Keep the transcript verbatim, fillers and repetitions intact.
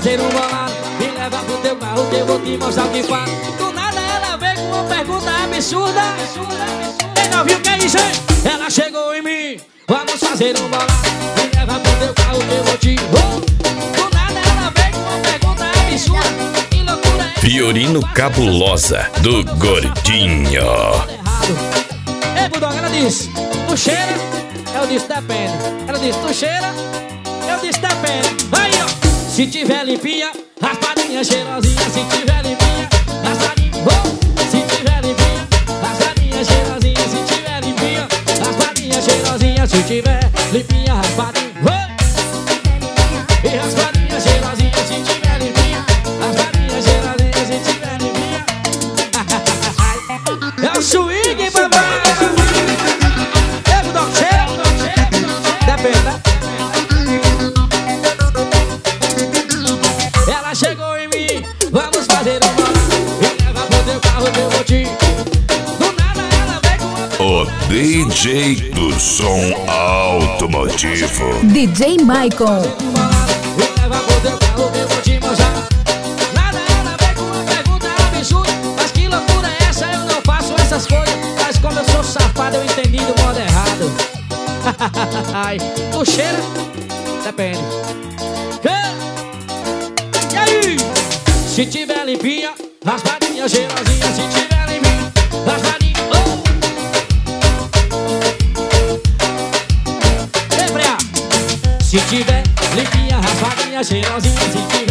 fazer um bolado. Me leva pro teu carro que eu vou te mostrar o que faz. Do nada ela veio com uma pergunta absurda. Quem não viu o que é isso, hein? Ela chegou em mim, vamos fazer um bolado. Me leva pro teu carro que eu vou te... Do nada ela veio com uma pergunta absurda. Que loucura é? Fiorino Cabulosa, do Gordinho. Ei, Bulldog, ela disse, tu cheira? Eu disse, depende. Ela disse, tu cheira? Eu disse, depende. Aí, ó. Se tiver limpinha, raspadinha cheirosinha. Se tiver limpinha, raspadinha. Oh! Se tiver limpinha, raspadinha cheirosinha. Se tiver limpinha, raspadinha cheirosinha. Se tiver limpinha, raspadinha. Oh! E raspadinha cheirosinha. Se tiver limpinha, raspadinha cheirosinha. Se tiver limpinha. É o swing, papai. Ei, Bulldog, cheira? Depende, né? Ela chegou em mim, vamos fazer um bolado. Me leva pro teu carro que eu vou te... Do nada ela vem com uma... O D J do som automotivo. D J Maicon. Me leva pro teu carro que eu vou te mostrar. Nada ela vem com uma pergunta absurda. Mas que loucura é essa? Eu não faço essas coisas. Mas como eu sou safado, eu entendi do modo errado. Ai, tu cheira? Depende. E aí? Se tiver limpinha, raspadinha cheirosinha. Se tiver limpinha, raspadinha. Oh! Ei, Freia. Se tiver limpinha, raspadinha cheirosinha. Se tiver